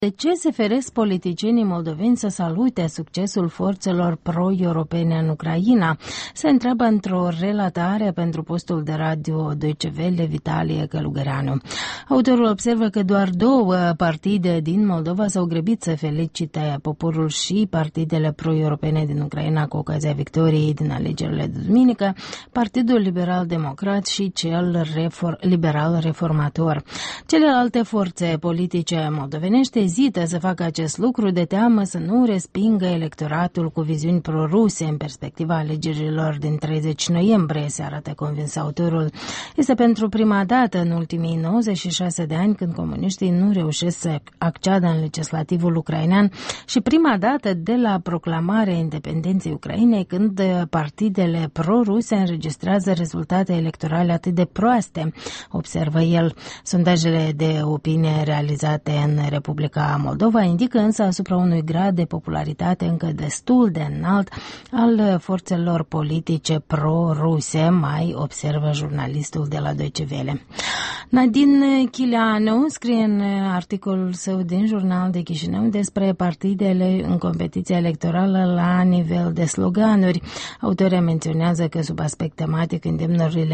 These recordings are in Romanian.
De ce se feresc politicienii moldoveni să salute succesul forțelor pro-europene în Ucraina? Se întreabă într-o relatare pentru postul de radio Deutsche Welle Vitalie Călugăreanu. Autorul observă că doar două partide din Moldova s-au grăbit să felicite poporul și partidele pro-europene din Ucraina cu ocazia victoriei din alegerile de duminică, Partidul Liberal Democrat și cel Liberal Reformator. Celelalte forțe politice moldovenești ezită să facă acest lucru de teamă să nu respingă electoratul cu viziuni proruse în perspectiva alegerilor din 30 noiembrie, se arată convins autorul. Este pentru prima dată în ultimii 96 de ani când comuniștii nu reușesc să acceadă în legislativul ucrainean și prima dată de la proclamarea independenței Ucrainei când partidele pro-ruse înregistrează rezultate electorale atât de proaste, observă el. Sondajele de opinie realizate în Republica Moldova indică însă asupra unui grad de popularitate încă destul de înalt al forțelor politice pro-ruse, mai observă jurnalistul de la Deutsche Welle. Nadine Chileanu scrie în articolul său din Jurnal de Chișinău despre partidele în competiția electorală la nivel de sloganuri. Autoarea menționează că sub aspect tematic îndemnurile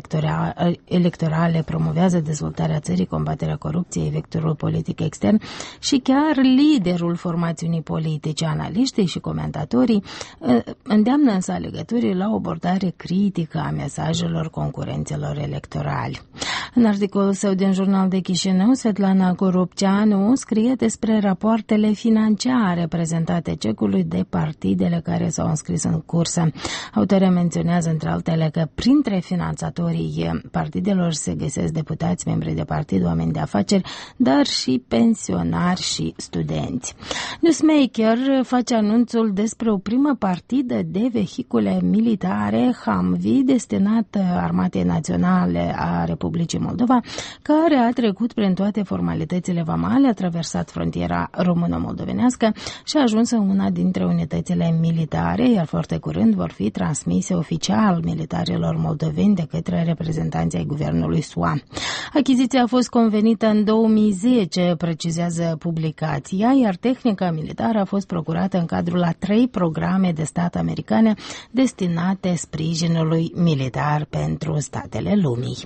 electorale promovează dezvoltarea țării, combaterea corupției, vectorul politic extern și chiar liderul formațiunii politice. Analiștii și comentatorii îndeamnă însă alegătorii la o abordare critică a mesajelor concurenților electorali. În articolul său din Jurnal de Chișinău, Svetlana Coropceanu scrie despre rapoartele financiare prezentate cecului de partidele care s-au înscris în cursă. Autoarea menționează între altele că printre finanțatorii partidelor se găsesc deputați, membri de partid, oameni de afaceri, dar și pensionari și studenți. Newsmaker face anunțul despre o primă partidă de vehicule militare Humvee destinată Armatei Naționale a Republicii Moldova, care a trecut prin toate formalitățile vamale, a traversat frontiera româno-moldovenească și a ajuns în una dintre unitățile militare, iar foarte curând vor fi transmise oficial militarilor moldoveni de către reprezentanții ai guvernului SUA. Achiziția a fost convenită în 2010, precizează publicația, iar tehnica militară a fost procurată în cadrul a 3 programe de stat americane destinate sprijinului militar pentru statele lumii.